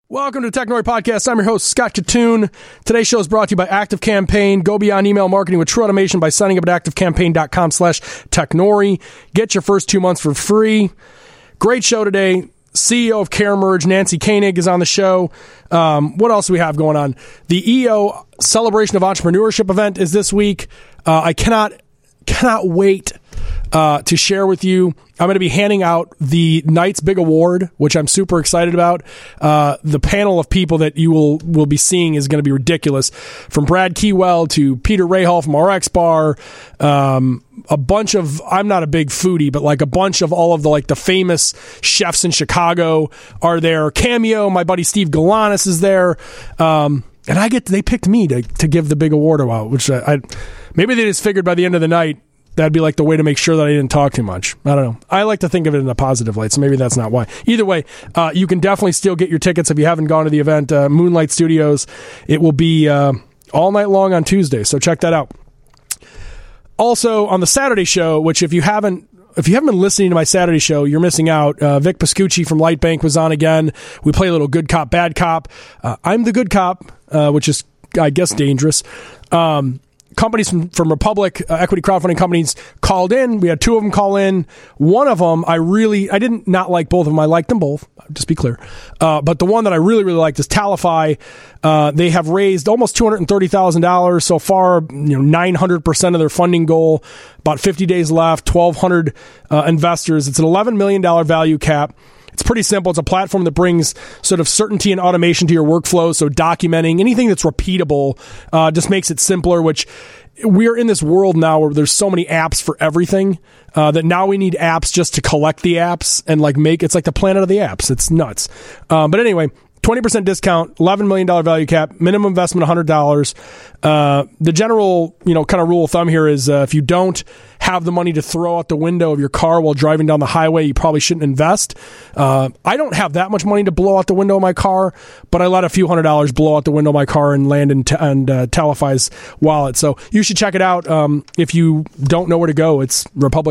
Welcome to Technori Podcast. I'm your host, Scott Katoon. Today's show is brought to you by ActiveCampaign. Go beyond email marketing with true automation by signing up at activecampaign.com/Technori. Get your first 2 months for free. Great show today. CEO of CareEmerge, Nancy Koenig, is on the show. What else do we have going on? The EO Celebration of Entrepreneurship event is this week. I cannot wait to share with you. I'm going to be handing out the Knight's Big Award, which I'm super excited about. The panel of people that you will be seeing is going to be ridiculous. From Brad Keywell to Peter Rahal from RX Bar, a bunch of, I'm not a big foodie, but like a bunch of all of the famous chefs in Chicago are there. Cameo, my buddy Steve Galanis is there. And they picked me to give the big award out, which I maybe they just figured by the end of the night, that'd be like the way to make sure that I didn't talk too much. I don't know. I like to think of it in a positive light, so maybe that's not why. Either way, you can definitely still get your tickets if you haven't gone to the event. Moonlight Studios. It will be all night long on Tuesday, so check that out. Also, on the Saturday show, which if you haven't been listening to my Saturday show, you're missing out. Vic Pascucci from Lightbank was on again. We play a little good cop, bad cop. I'm the good cop, which is, I guess, dangerous. Companies from Republic, equity crowdfunding companies, called in. We had two of them call in. One of them, I did not like both of them. I liked them both, just be clear. But the one that I really, really liked is Talify. They have raised almost $230,000 so far, 900% of their funding goal, about 50 days left, 1,200 investors. It's an $11 million value cap. It's pretty simple. It's a platform that brings sort of certainty and automation to your workflow. So documenting anything that's repeatable just makes it simpler, which we're in this world now where there's so many apps for everything that now we need apps just to collect the apps and it's like the planet of the apps. It's nuts. But anyway, 20% discount, $11 million value cap, minimum investment $100. The general, kind of rule of thumb here is if you don't have the money to throw out the window of your car while driving down the highway, you probably shouldn't invest. I don't have that much money to blow out the window of my car, but I let a few $100s blow out the window of my car and land in Talify's wallet. So you should check it out. If you don't know where to go, it's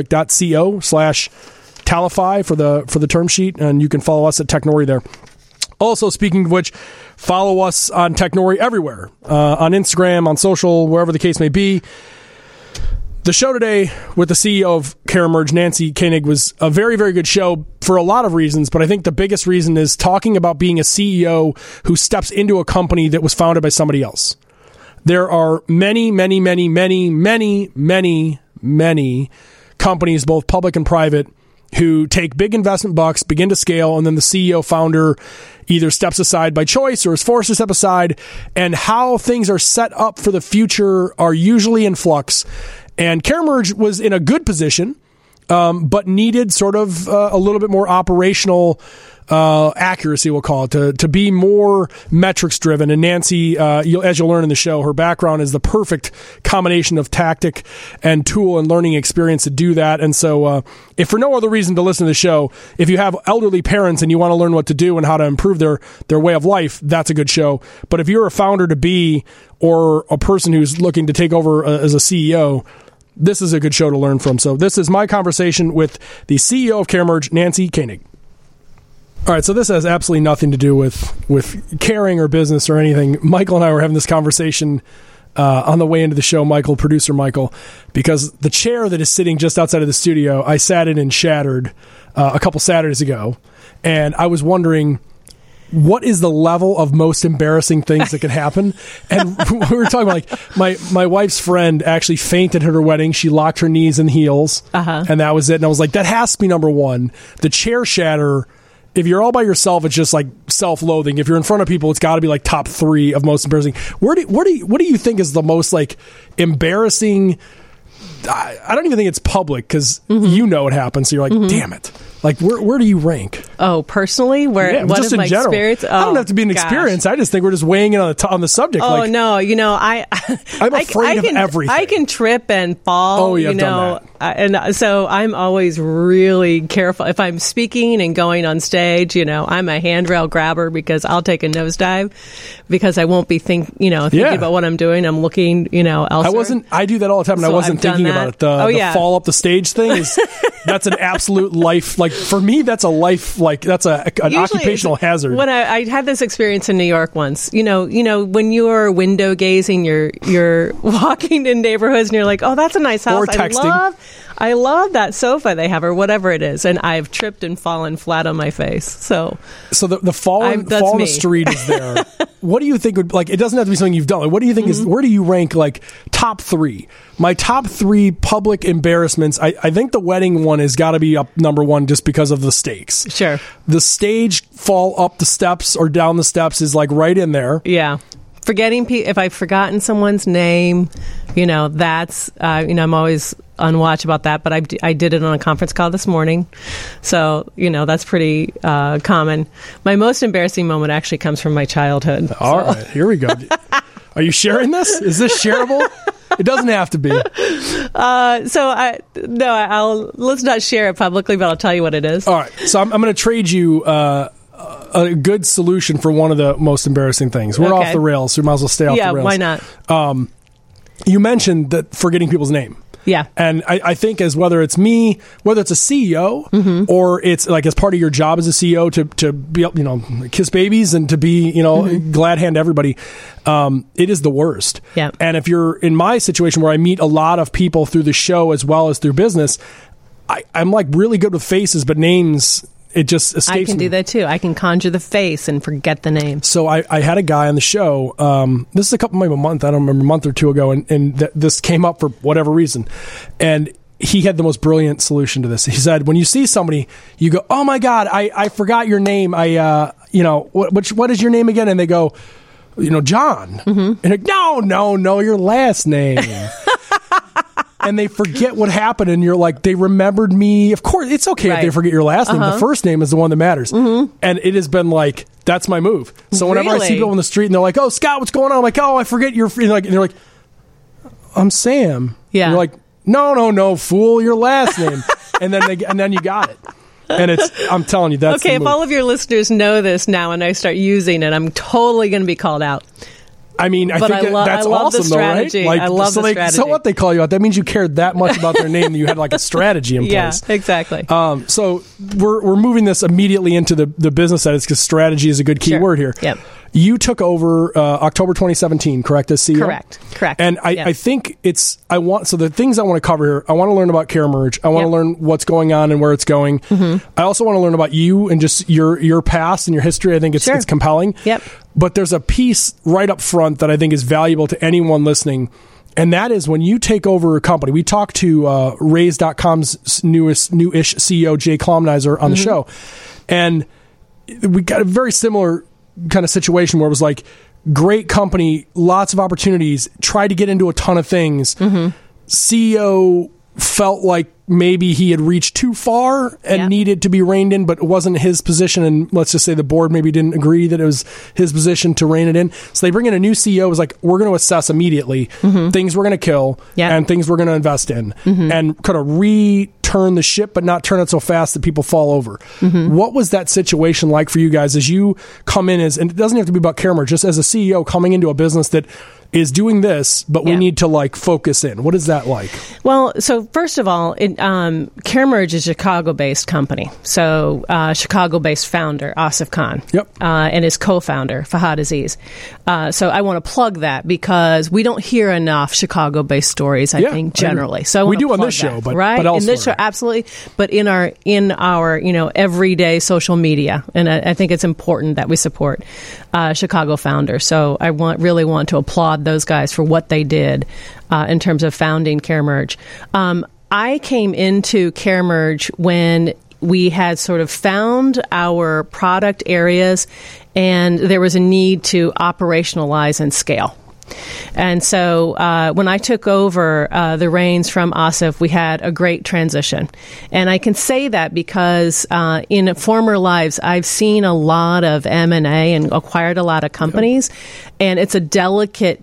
republic.co/Talify for the term sheet, and you can follow us at Technori there. Also, speaking of which, follow us on Technori everywhere, on Instagram, on social, wherever the case may be. The show today with the CEO of CareEmerge, Nancy Koenig, was a very, very good show for a lot of reasons, but I think the biggest reason is talking about being a CEO who steps into a company that was founded by somebody else. There are many, many, many, many, many, many, many companies, both public and private, who take big investment bucks, begin to scale, and then the CEO founder either steps aside by choice or is forced to step aside, and how things are set up for the future are usually in flux. And CareEmerge was in a good position, but needed sort of a little bit more operational accuracy, we'll call it, to be more metrics driven. And Nancy, as you'll learn in the show, her background is the perfect combination of tactic and tool and learning experience to do that. And so if for no other reason to listen to the show, if you have elderly parents and you want to learn what to do and how to improve their way of life, that's a good show. But if you're a founder to be, or a person who's looking to take over as a CEO, this is a good show to learn from. So this is my conversation with the CEO of CareEmerge, Nancy Koenig. All right, so this has absolutely nothing to do with caring or business or anything. Michael and I were having this conversation on the way into the show, producer Michael, because the chair that is sitting just outside of the studio, I sat in and shattered a couple Saturdays ago, and I was wondering, what is the level of most embarrassing things that could happen? And we were talking about, my wife's friend actually fainted at her wedding. She locked her knees in heels, and that was it. And I was like, that has to be number one. The chair shatter, if you're all by yourself, it's just like self-loathing. If you're in front of people, it's got to be like top 3 of most embarrassing. What do you think is the most embarrassing? I don't even think it's public because you know it happens. So you're like, damn it. Like, where do you rank? Oh, personally? What just is in my general. Experience? I don't have to be an experience. I just think we're just weighing in on the subject. Oh, no. I'm afraid of everything. I can trip and fall. Oh, yeah, I've done that. And so I'm always really careful. If I'm speaking and going on stage, I'm a handrail grabber because I'll take a nosedive because I won't be thinking about what I'm doing. I'm looking, elsewhere. I do that all the time, and so I wasn't thinking about it. The fall up the stage thing that's an absolute life like for me, that's a life, like that's an occupational hazard. When I had this experience in New York once, you know, when you're window gazing, you're walking in neighborhoods and you're like, oh, that's a nice house. Or texting. I love that sofa they have or whatever it is. And I've tripped and fallen flat on my face. So the fall on the street is there. What do you think would, like, it doesn't have to be something you've done. Like, what do you think is, where do you rank, like, top 3? My top 3 public embarrassments, I think the wedding one has got to be up number 1 just because of the stakes. Sure. The stage fall up the steps or down the steps is, like, right in there. Yeah. Forgetting if I've forgotten someone's name, you know, that's, you know, I'm always on watch about that, but I did it on a conference call this morning. So, you know, that's pretty common. My most embarrassing moment actually comes from my childhood. All right, here we go. Are you sharing this? Is this shareable? It doesn't have to be. Let's not share it publicly, but I'll tell you what it is. All right. So I'm going to trade you a good solution for one of the most embarrassing things. We're off the rails, so we might as well stay off the rails. Yeah, why not? You mentioned that forgetting people's name. Yeah. And I think as whether it's me, whether it's a CEO or it's like as part of your job as a CEO to be, you know, kiss babies and to be, you know, glad hand to everybody, it is the worst. Yeah. And if you're in my situation where I meet a lot of people through the show as well as through business, I'm like really good with faces, but names, it just escapes me. I can do that too. I can conjure the face and forget the name. So I had a guy on the show. This is maybe a month. I don't remember, a month or two ago, and this came up for whatever reason, and he had the most brilliant solution to this. He said, "When you see somebody, you go, 'Oh my God, I forgot your name. You know, what is your name again?' And they go, 'You know, John.' And like, no, your last name." And they forget what happened, and you're like, they remembered me. Of course, it's okay if they forget your last name. The first name is the one that matters. And it has been like, that's my move. So whenever I see people on the street and they're like, "Oh, Scott, what's going on?" I'm like, "Oh, I forget your..." And they're like, "I'm Sam." Yeah. And you're like, no, fool, your last name. and then you got it. And I'm telling you, that's okay. The If all of your listeners know this now and I start using it, I'm totally going to be called out. I mean, I think that's awesome, though, right? Like, I love the strategy. So what, they call you out? That means you cared that much about their name that you had like a strategy in place. Yeah, exactly. So we're moving this immediately into the business side because strategy is a good key word here. Yep. You took over October 2017, correct, as CEO? Correct. And I think so the things I want to cover here, I want to learn about CareMerge. I want to learn what's going on and where it's going. I also want to learn about you and just your past and your history. I think it's compelling. Yep. But there's a piece right up front that I think is valuable to anyone listening. And that is when you take over a company. We talked to Raise.com's newish CEO, Jay Klomnizer, on the show. And we got a very similar kind of situation where it was like, great company, lots of opportunities, tried to get into a ton of things. CEO felt like maybe he had reached too far and needed to be reined in, but it wasn't his position. And let's just say the board maybe didn't agree that it was his position to rein it in. So they bring in a new CEO. It was like, we're going to assess immediately things we're going to kill and things we're going to invest in and kind of return the ship, but not turn it so fast that people fall over. What was that situation like for you guys as you come in and it doesn't have to be about CareMerge, just as a CEO coming into a business that is doing this, but we need to like focus in. What is that like? Well, so first of all, CareMerge is a Chicago-based company. So Chicago-based founder, Asif Khan, and his co-founder, Fahad Aziz. So I want to plug that because we don't hear enough Chicago-based stories, I think, generally. So we do on this show, but elsewhere. In this show, absolutely. But in our everyday social media, and I think it's important that we support Chicago founders. So I really want to applaud those guys for what they did in terms of founding CareMerge. I came into CareMerge when we had sort of found our product areas and there was a need to operationalize and scale. And so when I took over the reins from Asif, we had a great transition. And I can say that because in former lives, I've seen a lot of M&A and acquired a lot of companies. And it's a delicate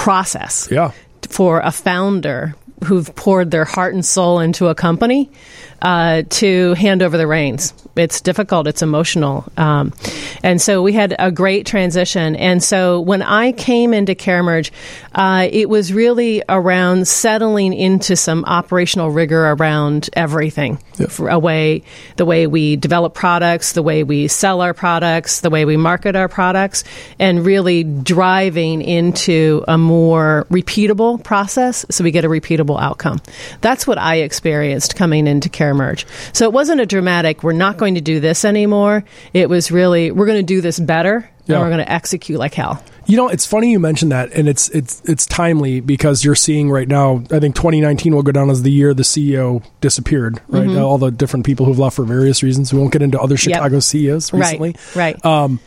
process for a founder who've poured their heart and soul into a company to hand over the reins. It's difficult. It's emotional. And so we had a great transition. And so when I came into CareMerge, it was really around settling into some operational rigor around everything. Yep. The way we develop products, the way we sell our products, the way we market our products, and really driving into a more repeatable process so we get a repeatable outcome. That's what I experienced coming into CareMerge. So it wasn't a dramatic, we're not going to do this anymore. It was really, we're going to do this better, and we're going to execute like hell. You know, it's funny you mentioned that, and it's timely because you're seeing right now, I think 2019 will go down as the year the CEO disappeared, right? Mm-hmm. All the different people who've left for various reasons. We won't get into other Chicago CEOs recently. Right.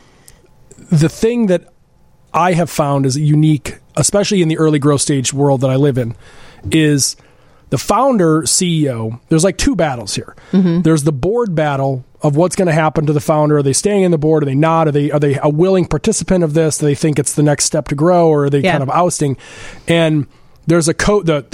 The thing that I have found is unique, especially in the early growth stage world that I live in, is the founder CEO. There's like two battles here. Mm-hmm. There's the board battle of what's going to happen to the founder. Are they staying in the board? Are they not? Are they a willing participant of this? Do they think it's the next step to grow, or are they kind of ousting? And there's the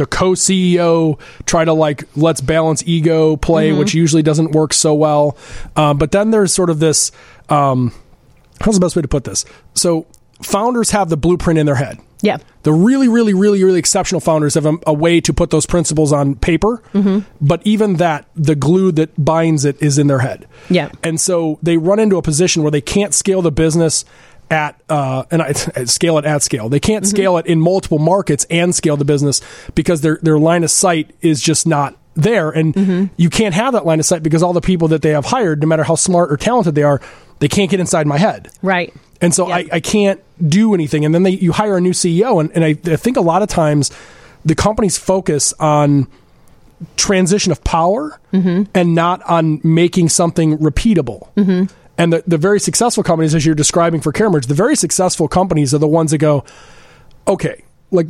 co-CEO try to let's balance ego play, which usually doesn't work so well. But then there's sort of this, how's the best way to put this? So founders have the blueprint in their head. Yeah. The really, really, really, really exceptional founders have a way to put those principles on paper. Mm-hmm. But even that, the glue that binds it is in their head. Yeah. And so they run into a position where they can't scale the business at scale it at scale. They can't scale it in multiple markets and scale the business because their line of sight is just not there. And you can't have that line of sight because all the people that they have hired, no matter how smart or talented they are, they can't get inside my head. Right. And so I can't do anything. And then you hire a new CEO. And I think a lot of times the companies focus on transition of power and not on making something repeatable. Mm-hmm. And the very successful companies, as you're describing for CareMerge, the very successful companies are the ones that go, okay,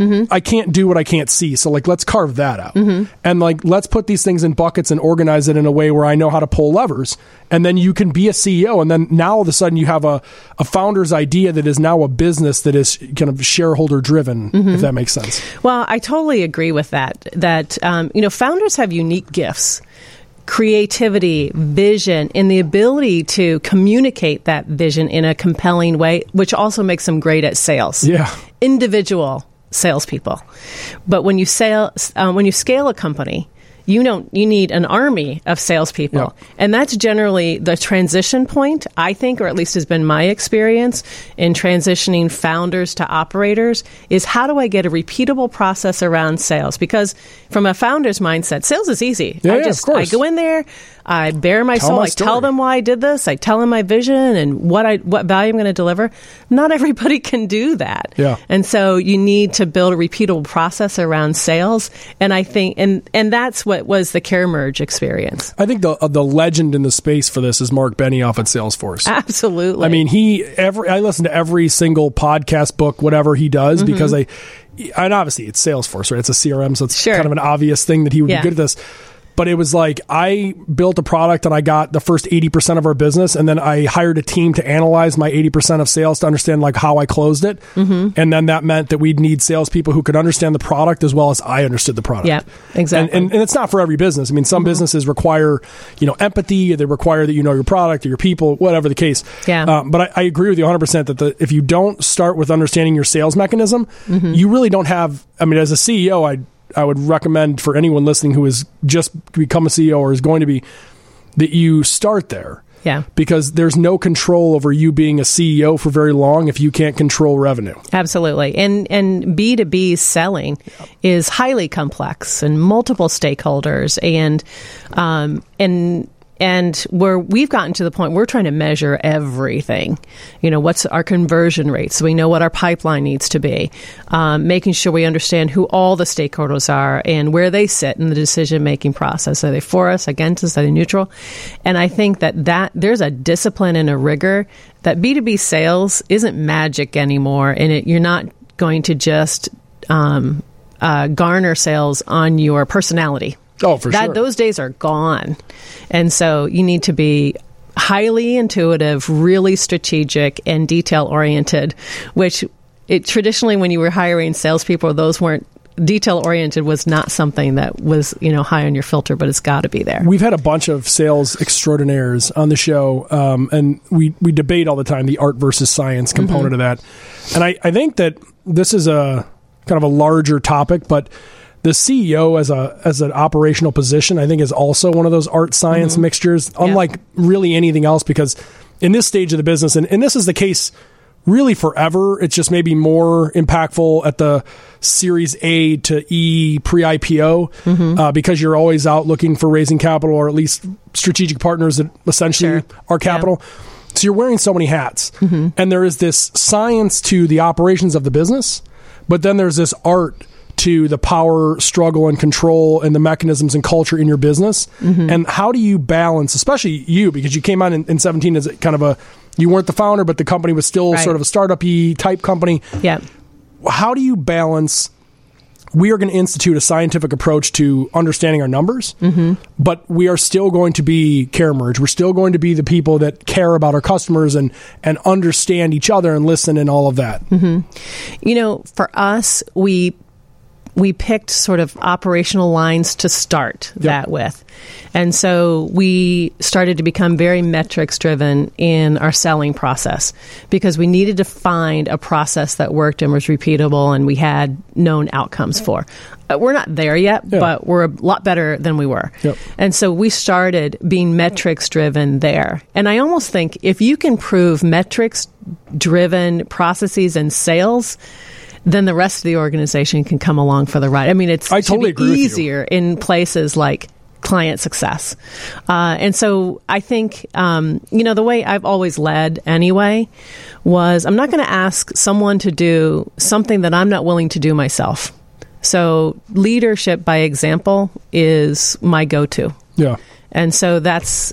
I can't do what I can't see. So let's carve that out. Mm-hmm. And let's put these things in buckets and organize it in a way where I know how to pull levers. And then you can be a CEO. And then now all of a sudden you have a founder's idea that is now a business that is kind of shareholder driven, if that makes sense. Well, I totally agree with that, founders have unique gifts. Creativity, vision, and the ability to communicate that vision in a compelling way, which also makes them great at sales. Yeah. Individual salespeople. But when you scale a company, you need an army of salespeople. Yep. And that's generally the transition point, I think, or at least has been my experience in transitioning founders to operators, is how do I get a repeatable process around sales? Because from a founder's mindset, sales is easy. I go in there, I bare my soul, I tell them why I did this, I tell them my vision and what value I'm going to deliver. Not everybody can do that. Yeah. And so you need to build a repeatable process around sales. And I think, and that's what was the CareMerge experience. I think the legend in the space for this is Mark Benioff at Salesforce. Absolutely. I mean, I listen to every single podcast, book, whatever he does, because and obviously it's Salesforce, right? It's a CRM, so it's kind of an obvious thing that he would be good at this. But it was I built a product and I got the first 80% of our business, and then I hired a team to analyze my 80% of sales to understand how I closed it. Mm-hmm. And then that meant that we'd need salespeople who could understand the product as well as I understood the product. Yeah, exactly. And it's not for every business. I mean, some businesses require, empathy. They require that you know your product or your people, whatever the case. Yeah. But I agree with you 100% that if you don't start with understanding your sales mechanism, you really don't have. I mean, as a CEO, I would recommend for anyone listening who has just become a CEO or is going to be, that you start there. Yeah. Because there's no control over you being a CEO for very long if you can't control revenue. Absolutely. And B2B selling is highly complex and multiple stakeholders and where we've gotten to the point we're trying to measure everything. What's our conversion rate so we know what our pipeline needs to be, making sure we understand who all the stakeholders are and where they sit in the decision-making process. Are they for us, against us, are they neutral? And I think that there's a discipline and a rigor that B2B sales isn't magic anymore, and you're not going to just garner sales on your personality. Oh, for sure. Those days are gone. And so you need to be highly intuitive, really strategic, and detail-oriented, which traditionally when you were hiring salespeople, those weren't detail-oriented was not something that was, high on your filter, but it's got to be there. We've had a bunch of sales extraordinaires on the show, and we debate all the time the art versus science component of that. And I think that this is a kind of a larger topic, but the CEO as an operational position, I think, is also one of those art-science mixtures, unlike really anything else, because in this stage of the business, and this is the case really forever, it's just maybe more impactful at the Series A to E pre-IPO because you're always out looking for raising capital, or at least strategic partners that essentially are capital. So you're wearing so many hats. And there is this science to the operations of the business, but then there's this art to the power struggle and control and the mechanisms and culture in your business. And how do you balance, especially you, because you came on in 17 as kind of you weren't the founder, but the company was still sort of a startup-y type company. Yeah. How do you balance, we are going to institute a scientific approach to understanding our numbers, but we are still going to be CareEmerge. We're still going to be the people that care about our customers and understand each other and listen and all of that. For us, we picked sort of operational lines to start that with. And so we started to become very metrics driven in our selling process, because we needed to find a process that worked and was repeatable and we had known outcomes for. We're not there yet, but we're a lot better than we were. And so we started being metrics driven there. And I almost think if you can prove metrics driven processes and sales, then the rest of the organization can come along for the ride. I mean, it's totally easier in places like client success. And so I think, the way I've always led anyway was I'm not going to ask someone to do something that I'm not willing to do myself. So leadership by example is my go-to. Yeah. And so that's,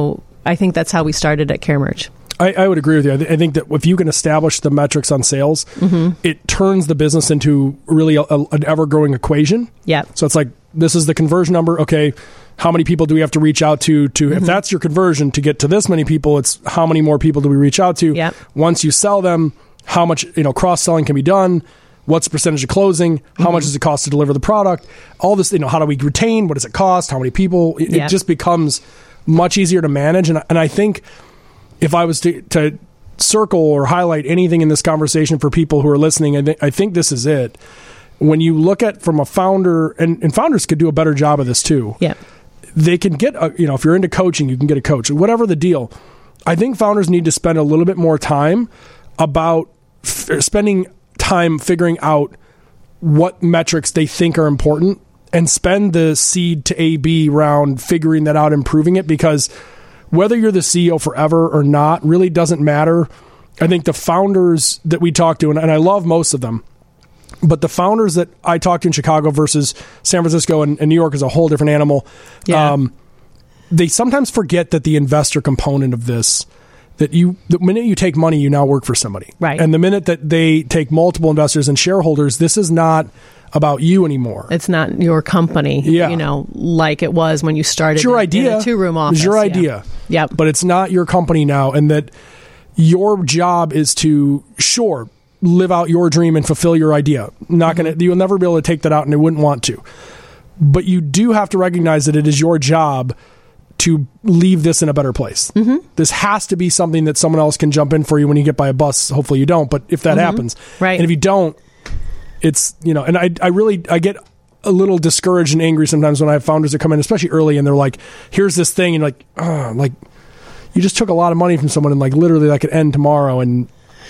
I think that's how we started at CareEmerge. I would agree with you. I think that if you can establish the metrics on sales, it turns the business into really an ever-growing equation. Yeah. So it's like, this is the conversion number. Okay, how many people do we have to reach out to if that's your conversion, to get to this many people, it's how many more people do we reach out to? Yep. Once you sell them, how much cross-selling can be done? What's the percentage of closing? How much does it cost to deliver the product? All this, how do we retain? What does it cost? How many people? It just becomes much easier to manage. And I think if I was to circle or highlight anything in this conversation for people who are listening, I think this is it. When you look at from a founder, and founders could do a better job of this too. Yeah. They can get, if you're into coaching, you can get a coach. Whatever the deal, I think founders need to spend a little bit more time about spending time figuring out what metrics they think are important and spend the seed to A/B round figuring that out, improving it, because whether you're the CEO forever or not really doesn't matter. I think the founders that we talk to, and I love most of them, but the founders that I talked to in Chicago versus San Francisco and New York is a whole different animal. Yeah. They sometimes forget that the investor component of this, that the minute you take money, you now work for somebody. Right. And the minute that they take multiple investors and shareholders, this is not about you anymore. It's not your company, like it was when you started. It's your idea. In a two-room office. It's your idea. Yeah. But it's not your company now, and that your job is to, live out your dream and fulfill your idea. You'll never be able to take that out, and you wouldn't want to. But you do have to recognize that it is your job to leave this in a better place. This has to be something that someone else can jump in for you when you get by a bus. Hopefully you don't, but if that happens. Right. And if you don't, it's, and I get a little discouraged and angry sometimes when I have founders that come in, especially early, and they're like, here's this thing, and you just took a lot of money from someone, and literally that could end tomorrow. And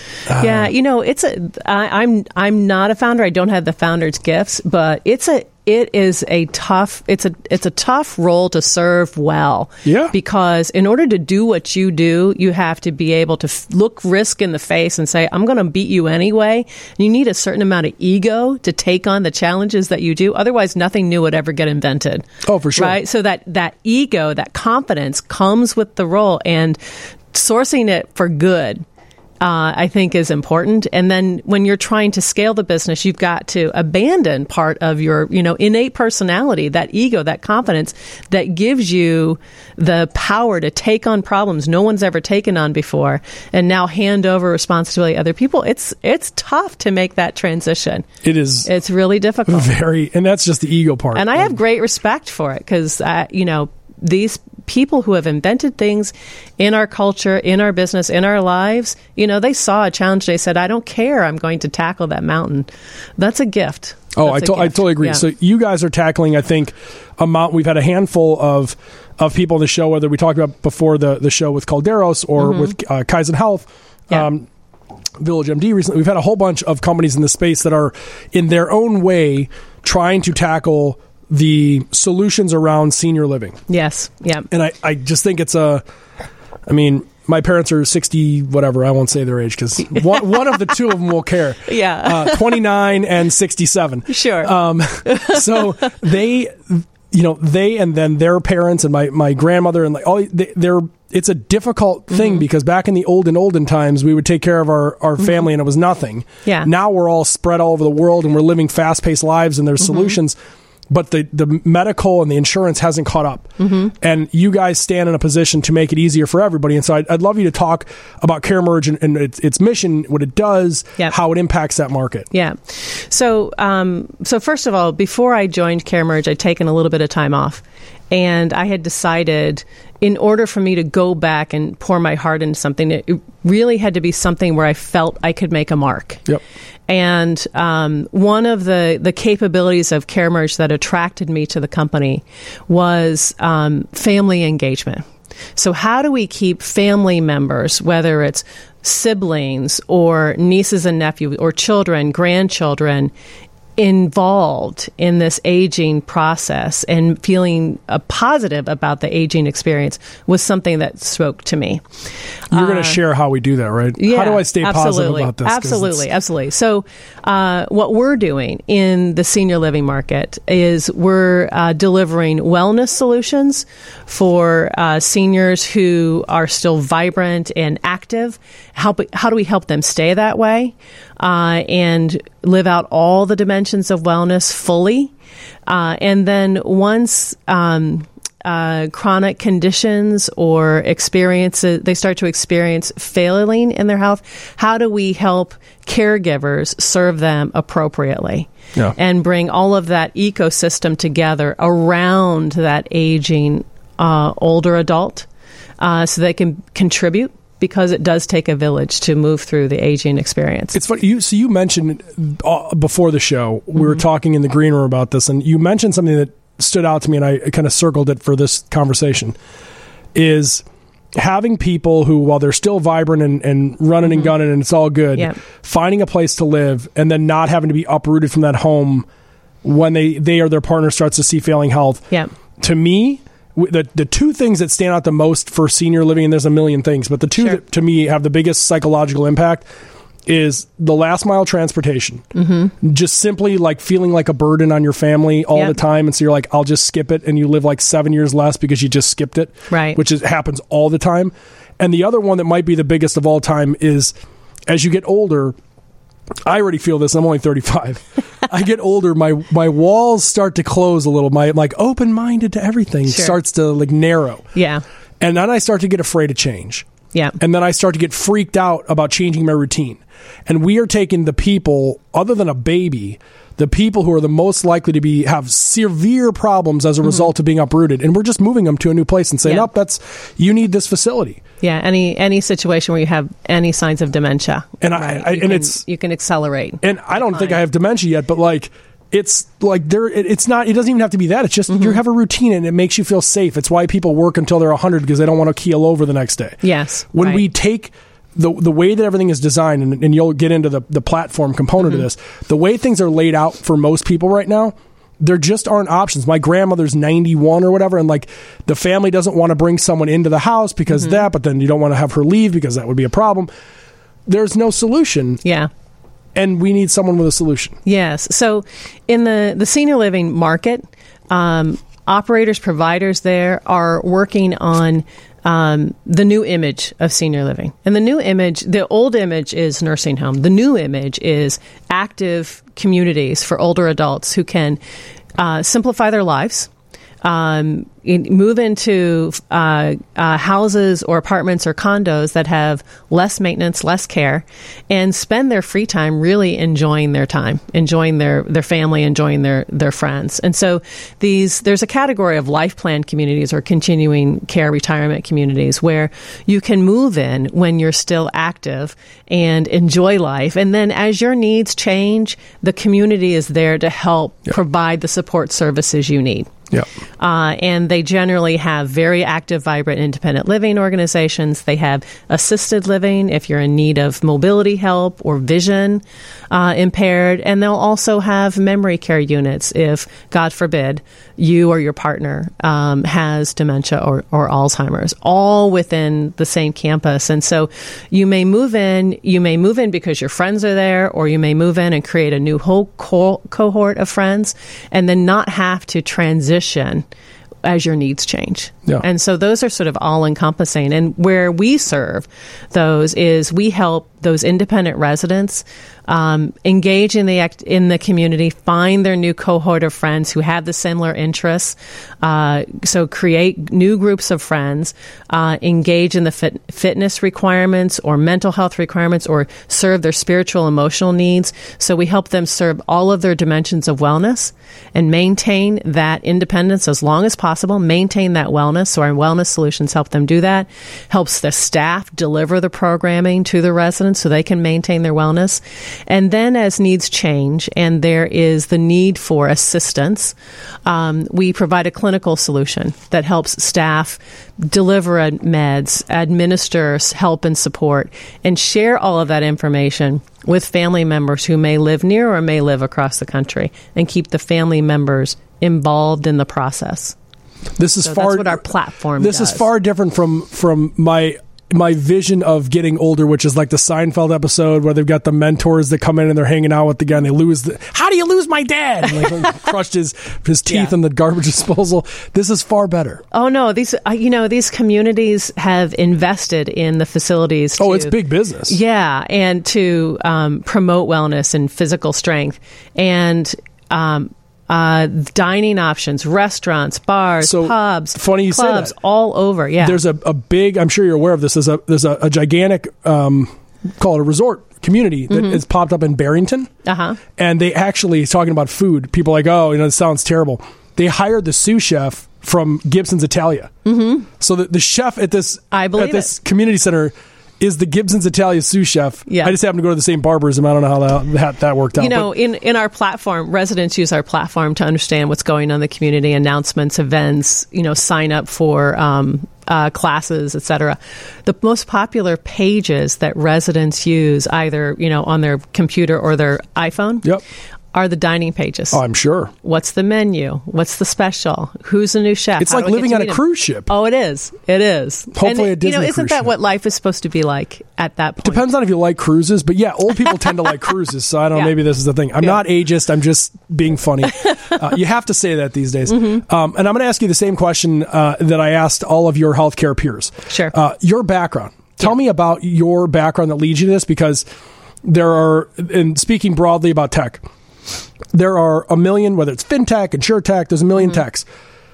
I'm not a founder. I don't have the founder's gifts, but it's a tough role to serve well. Yeah. Because in order to do what you do, you have to be able to look risk in the face and say, I'm going to beat you anyway. You need a certain amount of ego to take on the challenges that you do. Otherwise, nothing new would ever get invented. Oh, for sure. Right? So that ego, that confidence comes with the role, and sourcing it for good I think is important. And then when you're trying to scale the business, you've got to abandon part of your, innate personality, that ego, that confidence that gives you the power to take on problems no one's ever taken on before, and now hand over responsibility to other people. It's tough to make that transition. It is. It's really difficult. And that's just the ego part. And I have great respect for it because, these people who have invented things in our culture, in our business, in our lives, they saw a challenge. They said, I don't care. I'm going to tackle that mountain. That's a gift. I totally agree. Yeah. So you guys are tackling, I think, a mountain. We've had a handful of people on the show, whether we talked about before the show with Calderos or with Kaizen Health, Village MD recently. We've had a whole bunch of companies in the space that are, in their own way, trying to tackle the solutions around senior living. Yes. Yeah. And I just think it's my parents are 60, whatever. I won't say their age because one of the two of them will care. Yeah. 29 and 67. Sure. So they and then their parents and my grandmother and it's a difficult thing because back in the olden times, we would take care of our family and it was nothing. Yeah. Now we're all spread all over the world and we're living fast-paced lives and there's solutions. But the medical and the insurance hasn't caught up. And you guys stand in a position to make it easier for everybody. And so I'd love you to talk about CareMerge and its mission, what it does, how it impacts that market. Yeah. So first of all, before I joined CareMerge, I'd taken a little bit of time off. And I had decided, in order for me to go back and pour my heart into something, it really had to be something where I felt I could make a mark. Yep. And one of the capabilities of CareMerge that attracted me to the company was family engagement. So how do we keep family members, whether it's siblings or nieces and nephews or children, grandchildren, involved in this aging process and feeling positive about the aging experience was something that spoke to me. You're going to share how we do that, right? Yeah, how do I stay positive about this? Absolutely. So what we're doing in the senior living market is we're delivering wellness solutions for seniors who are still vibrant and active. How do we help them stay that way and live out all the dimensions of wellness fully? And then once chronic conditions or experiences, they start to experience failing in their health, how do we help caregivers serve them appropriately and bring all of that ecosystem together around that aging older adult so they can contribute? Because it does take a village to move through the aging experience. It's funny. You mentioned before the show, we were talking in the green room about this, and you mentioned something that stood out to me, and I kind of circled it for this conversation, is having people who, while they're still vibrant and running and gunning and it's all good, finding a place to live and then not having to be uprooted from that home when they or their partner starts to see failing health. Yeah. To me, the two things that stand out the most for senior living, and there's a million things, but the two that to me have the biggest psychological impact is the last mile transportation. Just simply like feeling like a burden on your family all the time. And so you're like, I'll just skip it. And you live like 7 years less because you just skipped it, right? Which happens all the time. And the other one that might be the biggest of all time is as you get older, I already feel this. I'm only 35. I get older. My walls start to close a little. My open-minded to everything starts to like narrow. Yeah. And then I start to get afraid of change. Yeah. And then I start to get freaked out about changing my routine. And we are taking the people, other than a baby, the people who are the most likely to have severe problems as a result of being uprooted, and we're just moving them to a new place and saying, you need this facility. Yeah, any situation where you have any signs of dementia, and you can accelerate. And I don't think I have dementia yet, but it's like it's not. It doesn't even have to be that. It's just you have a routine and it makes you feel safe. It's why people work until they're 100 because they don't want to keel over the next day. Yes, when we take the way that everything is designed, and you'll get into the platform component of this, the way things are laid out for most people right now, there just aren't options. My grandmother's 91 or whatever, and the family doesn't want to bring someone into the house because but then you don't want to have her leave because that would be a problem. There's no solution. Yeah. And we need someone with a solution. Yes. So in the senior living market, operators, providers there are working on the new image of senior living. And the old image is nursing home. The new image is active communities for older adults who can simplify their lives, move into houses or apartments or condos that have less maintenance, less care, and spend their free time really enjoying their time, enjoying their family, enjoying their friends. And so there's a category of life plan communities or continuing care retirement communities where you can move in when you're still active and enjoy life. And then as your needs change, the community is there to help provide the support services you need. Yeah. And they generally have very active, vibrant, independent living organizations. They have assisted living if you're in need of mobility help or vision impaired. And they'll also have memory care units if, God forbid, you or your partner has dementia or Alzheimer's, all within the same campus. And so you may move in because your friends are there, or you may move in and create a new whole cohort of friends and then not have to transition as your needs change. Yeah. And so those are sort of all-encompassing. And where we serve those is we help those independent residents engage in the community, find their new cohort of friends who have the similar interests. So create new groups of friends, engage in the fitness requirements or mental health requirements, or serve their spiritual, emotional needs. So we help them serve all of their dimensions of wellness and maintain that independence as long as possible, maintain that wellness. So our wellness solutions help them do that, helps the staff deliver the programming to the residents so they can maintain their wellness. And then as needs change and there is the need for assistance, we provide a clinical solution that helps staff deliver meds, administer help and support, and share all of that information with family members who may live near or may live across the country, and keep the family members involved in the process. That's what our platform does. This is far different from my vision of getting older, which is like the Seinfeld episode where they've got the mentors that come in and they're hanging out with the guy and they lose how do you lose my dad? And like crushed his teeth in the garbage disposal. This is far better. Oh no, these communities have invested in the facilities. It's big business. Yeah, and to promote wellness and physical strength and dining options, restaurants, bars, pubs, funny you clubs, say that. All over. Yeah, there's a big. I'm sure you're aware of this. There's a gigantic, call it a resort community that has popped up in Barrington. And they actually talking about food. People are like, it sounds terrible. They hired the sous chef from Gibson's Italia. So the chef at this community center is the Gibson's Italia sous chef. Yeah. I just happen to go to the same barberism. I don't know how that worked out. In our platform, residents use our platform to understand what's going on in the community, announcements, events, sign up for classes, etc. The most popular pages that residents use, either on their computer or their iPhone, are the dining pages. Oh, I'm sure. What's the menu? What's the special? Who's the new chef? It's like living on a cruise ship. Oh, it is. It is. Hopefully a Disney cruise isn't that ship. What life is supposed to be like at that point? Depends on if you like cruises, but old people tend to like cruises, so I don't know, maybe this is the thing. I'm not ageist, I'm just being funny. You have to say that these days. And I'm going to ask you the same question that I asked all of your healthcare peers. Sure. Your background. Tell me about your background that leads you to this, because there are, and speaking broadly about tech, there are a million, whether it's fintech, insurtech, there's a million techs.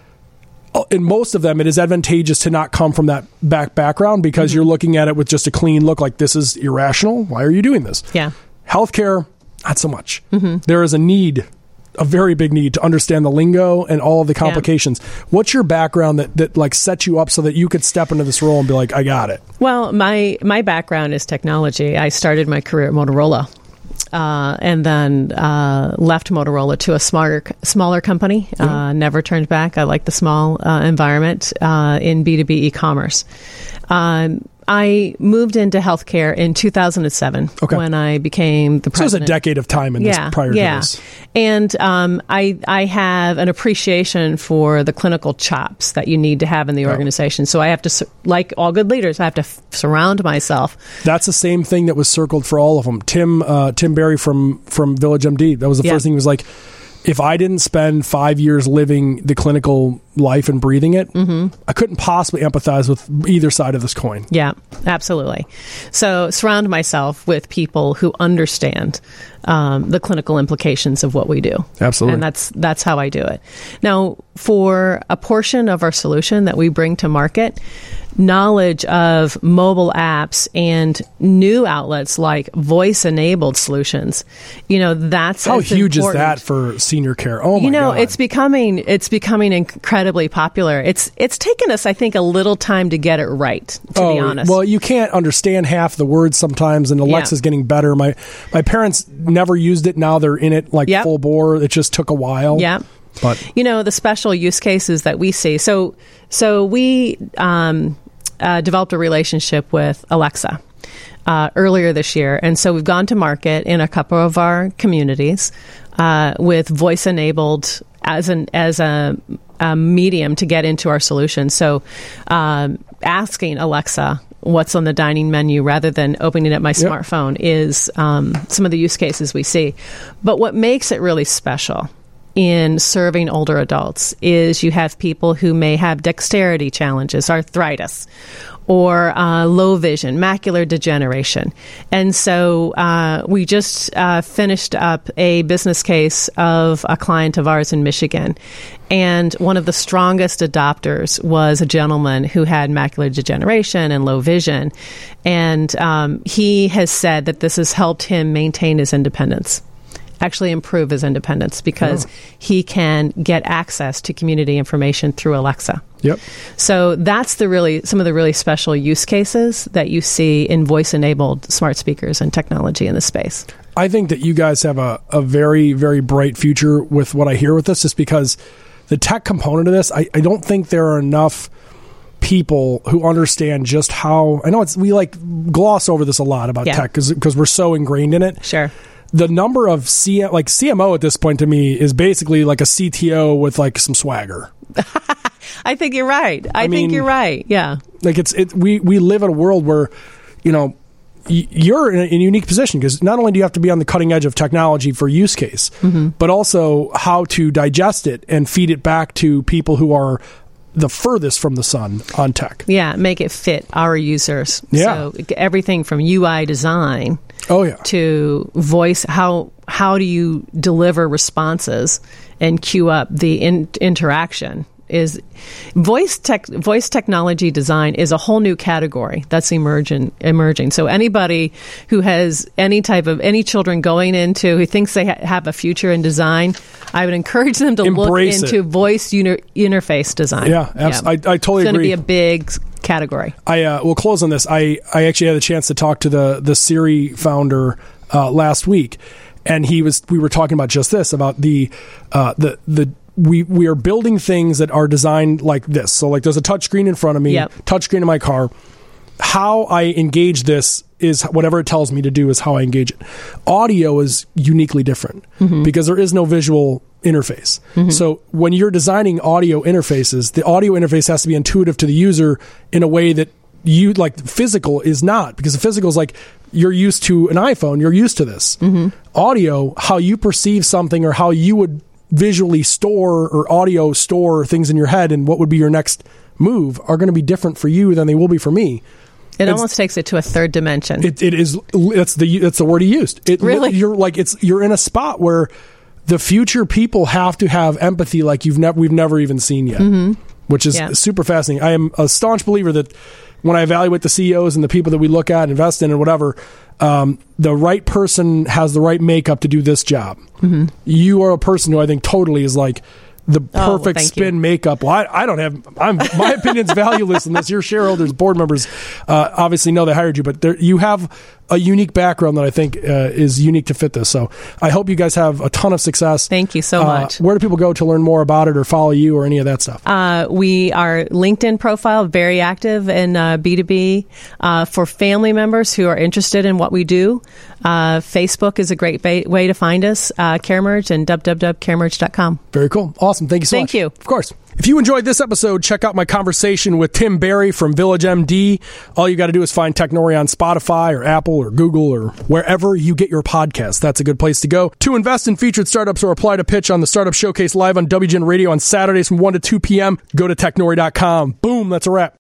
In most of them, it is advantageous to not come from that background, because you're looking at it with just a clean look, like this is irrational. Why are you doing this? Yeah. Healthcare, not so much. There is a very big need to understand the lingo and all of the complications. What's your background that like set you up so that you could step into this role and be like, I got it? Well, my background is technology. I started my career at Motorola. And then left Motorola to a smaller company. Never turned back. I like the small environment in B2B e-commerce. I moved into healthcare in 2007 when I became the president. So it was a decade of time in this prior to this. And I have an appreciation for the clinical chops that you need to have in the organization. So I have to, like all good leaders, I have to surround myself. That's the same thing that was circled for all of them. Tim Barry from Village MD, that was the first thing. He was like, if I didn't spend 5 years living the clinical life and breathing it, I couldn't possibly empathize with either side of this coin. Yeah, absolutely. So surround myself with people who understand the clinical implications of what we do. Absolutely. And that's how I do it. Now, for a portion of our solution that we bring to market, knowledge of mobile apps and new outlets like voice-enabled solutions, that's how huge important. Is that for senior care? Oh my God. It's becoming incredibly popular. It's taken us, I think, a little time to get it right, to be honest. Well, you can't understand half the words sometimes, and Alexa's getting better. My parents never used it. Now they're in it full bore. It just took a while. Yeah. But the special use cases that we see. So we developed a relationship with Alexa earlier this year, and so we've gone to market in a couple of our communities with voice enabled as a medium to get into our solution. So asking Alexa what's on the dining menu rather than opening up my smartphone is some of the use cases we see. But what makes it really special in serving older adults is you have people who may have dexterity challenges, arthritis, or low vision, macular degeneration. And so we just finished up a business case of a client of ours in Michigan. And one of the strongest adopters was a gentleman who had macular degeneration and low vision. And he has said that this has helped him maintain his independence. Actually improve his independence because he can get access to community information through Alexa. Yep. So that's some of the really special use cases that you see in voice-enabled smart speakers and technology in this space. I think that you guys have a very, very bright future with what I hear with this, just because the tech component of this, I don't think there are enough people who understand just how, I know we gloss over this a lot about tech because we're so ingrained in it. Sure. The number of CMO at this point to me is basically like a CTO with some swagger. I think you're right. I think you're right. Yeah. We live in a world where, you're in a unique position because not only do you have to be on the cutting edge of technology for use case, but also how to digest it and feed it back to people who are the furthest from the sun on tech. Yeah, make it fit our users. Yeah. So everything from UI design to voice, how do you deliver responses and queue up the interaction is voice technology design is a whole new category that's emerging. So anybody who has any children going into who thinks they have a future in design, I would encourage them to Embrace look into voice interface design. Yeah, absolutely. I totally agree. It's going to be a big category. We'll close on this. I actually had a chance to talk to the Siri founder last week, and we were talking about just this, about we are building things that are designed like this. So there's a touch screen in front of me, touch screen in my car. How I engage this is whatever it tells me to do is how I engage it. Audio is uniquely different because there is no visual interface. So when you're designing audio interfaces, the audio interface has to be intuitive to the user in a way that physical is not, because the physical is you're used to an iPhone, you're used to this. Audio, how you perceive something or how you would visually store or audio store things in your head and what would be your next move are going to be different for you than they will be for me. It almost takes it to a third dimension. It is. That's the word he used. Really? You're in a spot where the future people have to have empathy like we've never even seen yet, which is super fascinating. I am a staunch believer that when I evaluate the CEOs and the people that we look at, invest in, and whatever, the right person has the right makeup to do this job. You are a person who I think totally is the perfect spin makeup. Well, I don't have. My opinion's valueless unless your shareholders, board members, obviously know they hired you. But you have a unique background that I think is unique to fit this. So I hope you guys have a ton of success. Thank you so much. Where do people go to learn more about it or follow you or any of that stuff? We are LinkedIn profile, very active in B2B for family members who are interested in what we do. Facebook is a great way to find us. CareMerge and www.caremerge.com. Very cool. Awesome. Thank you so much. Thank you. Of course. If you enjoyed this episode, check out my conversation with Tim Barry from Village MD. All you got to do is find Technori on Spotify or Apple or Google or wherever you get your podcasts. That's a good place to go. To invest in featured startups or apply to pitch on the Startup Showcase live on WGN Radio on Saturdays from 1 to 2 p.m., go to Technori.com. Boom, that's a wrap.